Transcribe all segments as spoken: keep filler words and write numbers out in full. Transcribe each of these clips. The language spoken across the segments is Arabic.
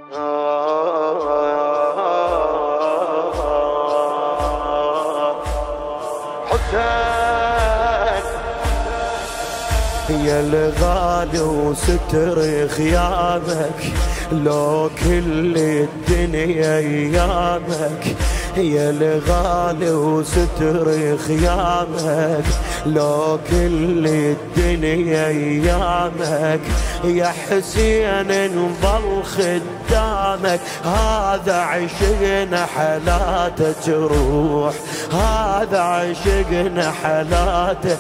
يا الغالي وستر خيامك لو كل الدنيا ايامك، يا الغالي وستر خيامك لو كل الدنيا ايامك، يا حسين نظل خدامك، هذا عشقنا حلاته جروح، هذا عشقنا حلاته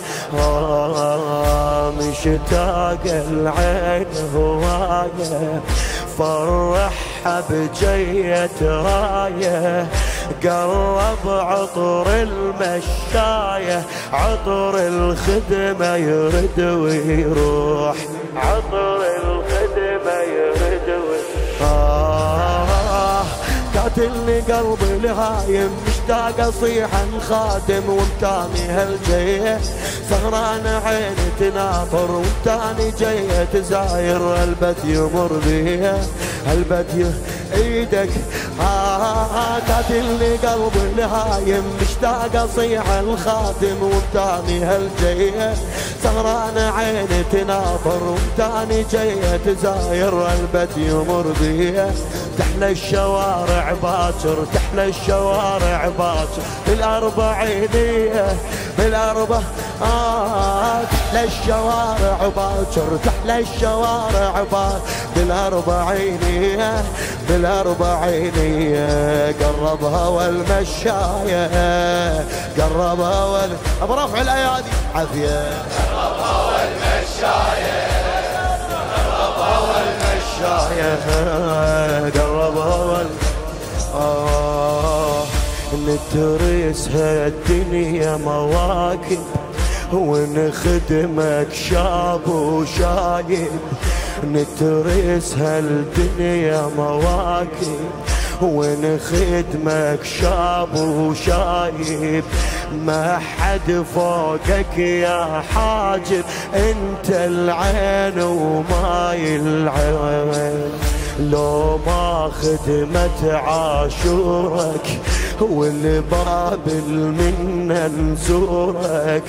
آه مشتاق العين هوايه، فرحها بجية رايه، قرب عطر المشاية، عطر الخدمة يرد ويروح، عطر الخدمة يرد ويروح. آه قاتلني قلبي الهايم، مشتاق اصيح الخادم وانتاني هالجيه، سهران عيني تناطر وانتاني جيه تزاير، البت يمر بيها البت ايدك. آه قاتلني قلبي الهايم، مشتاق اصيح الخادم وانتاني هالجيه، سهران عيني تناطر وانتاني جيه تزاير، البت يمر بيها. تحلى الشوارع باكر، تحلى الشوارع باكر بالأربعينية بالأربع آه تحلى الشوارع باكر، تحلى الشوارع باكر بالأربعينية بالأربعينية، قربها والمشاية قربها وال أبو رفع الأيادي عافية، قربها والمشاية قربها والمشاية قربها وال آه نترسها الدنيا مواكب، ونخدمك شاب وشايب، نترسها الدنيا مواكب، ونخدمك شاب وشايب، ما حد فوقك يا حاجب، انت العين وماي العين، لو ما خدمت عاشورك والبابل منا نزورك،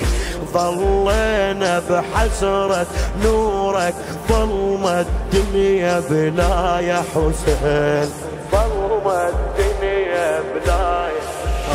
ظلينا بحسرة نورك، ظلمة الدنيا بلا يا حسين، ظلمة الدنيا بلا يا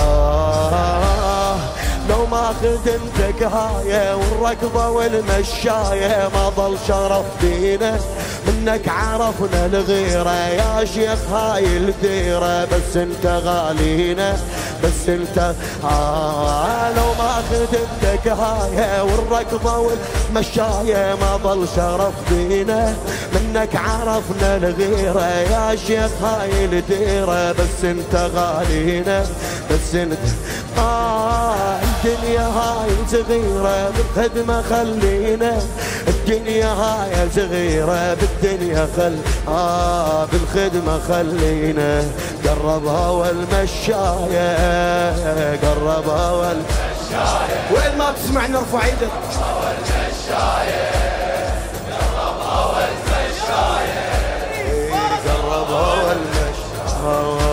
آه لو ما خدمتك هاية والركضة والمشاية، ما ظل شرف بينا منك عرفنا الغيرة، يا شيخ هاي الديرة بس انت غالينا بس انت آه لو ما خدمتك هاي والركضة والمشاية، ما ظل شرف بينا منك عرفنا الغيرة، يا شيخ هاي الديرة بس انت غالينا بس انت آه الدنيا هاي صغيرة بالخدمة خلينا، الدنيا هاي صغيرة بالدنيا خل آه بالخدمة خلينا، قربها والمشاية قربها والمشاية، وين ما تسمع نرفع ايدك والمشاية قربها والمشاية قربها والمشاية،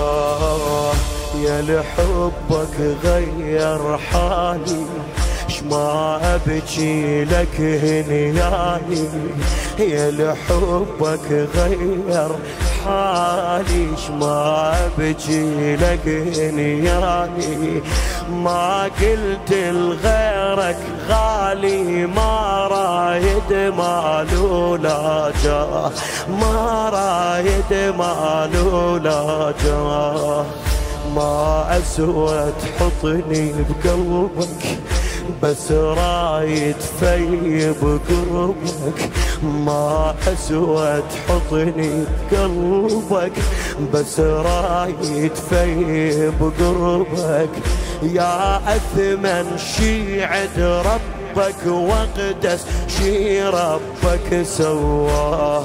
يا لحبك غير حالي ما ابكي لك هنياني، يا لحبك غير حالي ما ابكي لك هنياني، ما قلت لغيرك غالي، ما رايد مالو لا جاه، ما رايد مالو لا جاه، ما اسوى تحطني بقلبك بس رايد في بقربك، ما اسوى تحطني بقلبك بس رايد في بقربك، يا اثمن شي عد ربك واقدس شي ربك سواه،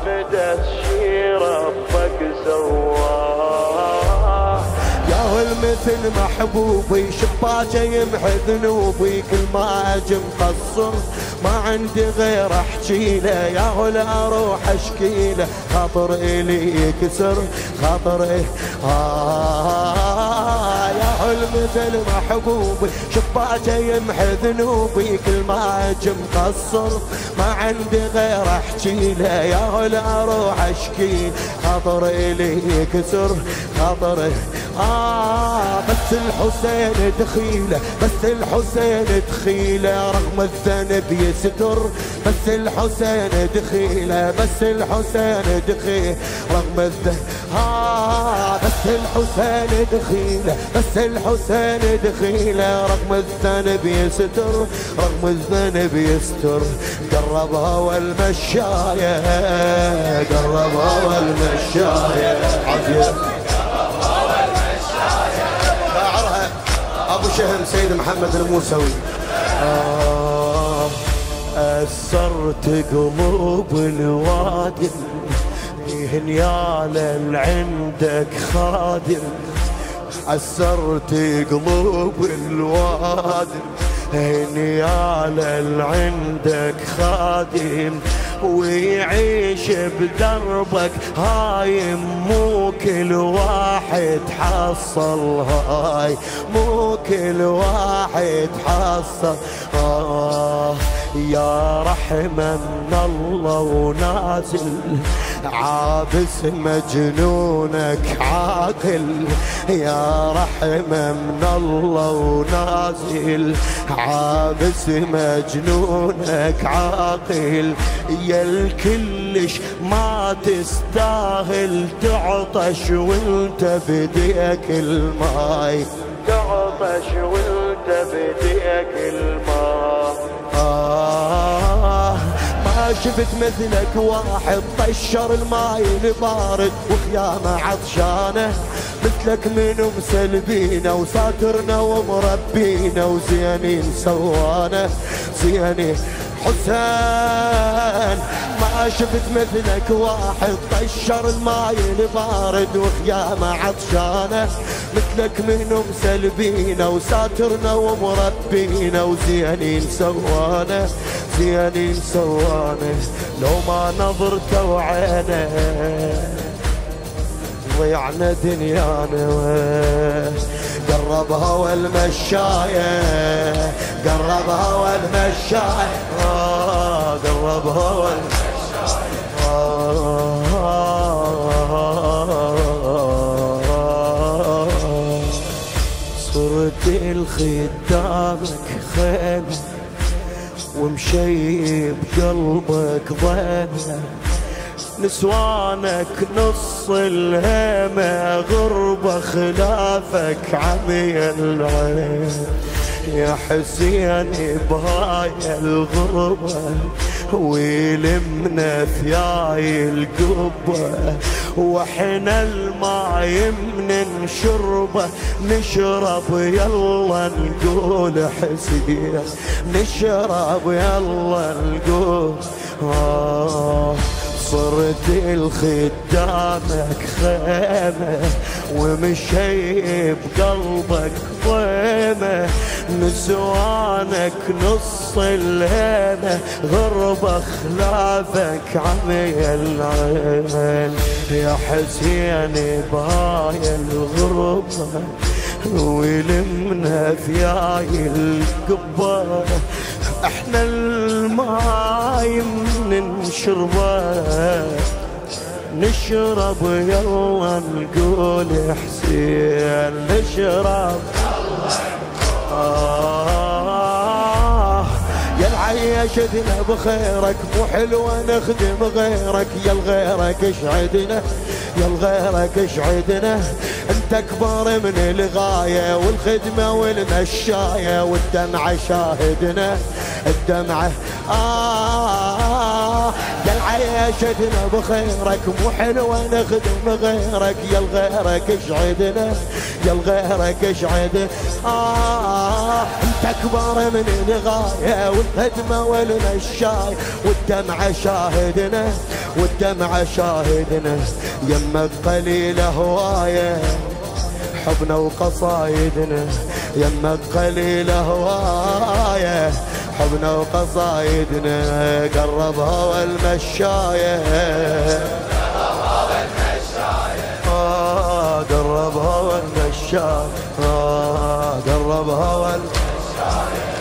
اقدس شي ربك سواه، يا مثل محبوبي شباكه يمحي ذنوبي كل ما اجي مقصر ما عندي غير احكي له يا ولا اروح اشكي له خاطر الي يكسر خاطر إيه آه يا هل مثل محبوبي شباكه يمحي ذنوبي كل ما اجي مقصر ما عندي غير احكي له يا ولا اروح اشكي خاطر الي يكسر خاطر آه بس الحسين دخيله بس الحسين دخيله رغم الذنب يستر بس الحسين دخيله بس الحسين دخيله رغم الذنب آه بس الحسين دخيله بس الحسين دخيله رغم الذنب يستر رغم الذنب يستر قربها والمشاية قربها والمشاية عافية ابو شهم سيد محمد الموسوي. آه أسرت قلوب الوادم هنيالا عندك خادم أسرت قلوب الوادم هنيالا عندك خادم ويعيش بدربك هايم مو كل واحد حصل هاي مو كل واحد حصل آه يا رحمة من الله ونازل عابس مجنونك عاقل يا رحمة من الله ونازل عابس مجنونك عاقل يا الكلش ما تستاهل تعطش وانت بديك الماي تعطش وانت بديك الماي آه ما شفت مثلك واحد طشر الماي البارد وخيامه عطشانه مثلك منو مسلبينا وساترنا ومربينا وزينين سوانا زينين حسين ما شفت مثلك واحد طشر الماي البارد وخيامه عطشانه مثلك منو مسلبينا وساترنا ومربينا وزينين سوانا زينين سوانا لو ما نظرته وعينه ضيعنا دنيانا قربها والمشاية قربها والمشاية آه قربها والمشاية آه صرت الخدامك خيمة ومشي بقلبك ضيمة نسوانك نص الهيمة غربة خلافك عمي العين يا حسين بهاي الغربة ويلمنا ثياي القبة وحنا الماي من نشربه نشرب يلا نقول حسين نشرب يلا نقول آه صرت الخدامك خيمة ومشي بقلبك ضيمة نسوانك نص الهيمة غربة خلافك عمي العين يا حسين بهاي الغربة ويلمنا ثياي القبة احنا الماي من نشربه نشرب يلا نقول حسين نشرب آه يا العيشتنا بخيرك مو حلوة نخدم غيرك يا الغيرك اشعدنا يا الغيرك اشعدنا انت اكبر من الغاية والخدمة والمشاية والدمعة شاهدنا الدمعة آه يا العيشتنا بخيرك مو حلوة نخدم غيرك يا الغيرك اشعدنا يا الغيرك اشعدنا آه انت اكبر من الغاية والخدمة والمشاية والدمعة شاهدنا والدمعة شاهدنا يمك قليل هواية حبنا وقصايدنا يمك قليل هوايه، حبنا وقصايدنا قربها والمشايه، آه قربها والمشايه، آه قربها والمشايه.